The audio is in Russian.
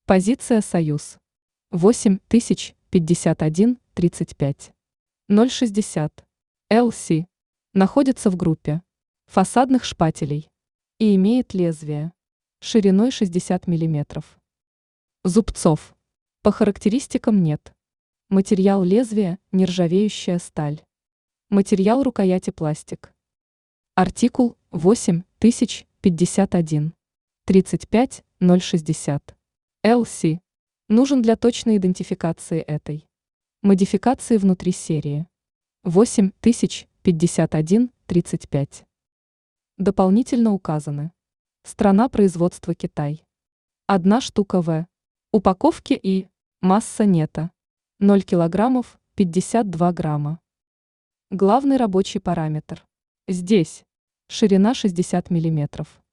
Позиция «Союз». 8051-35. 060. ЛС. Находится в группе фасадных шпателей и имеет лезвие шириной 60 мм. Зубцов. По характеристикам нет. Материал лезвия – нержавеющая сталь. Материал рукояти пластик. Артикул 8051. 35060. ЛС. Нужен для точной идентификации этой модификации внутри серии. 8051-35. Дополнительно указаны. Страна производства Китай. 1 штука В. Упаковки и масса нета 0 килограммов 52 грамма. Главный рабочий параметр. Здесь ширина 60 мм.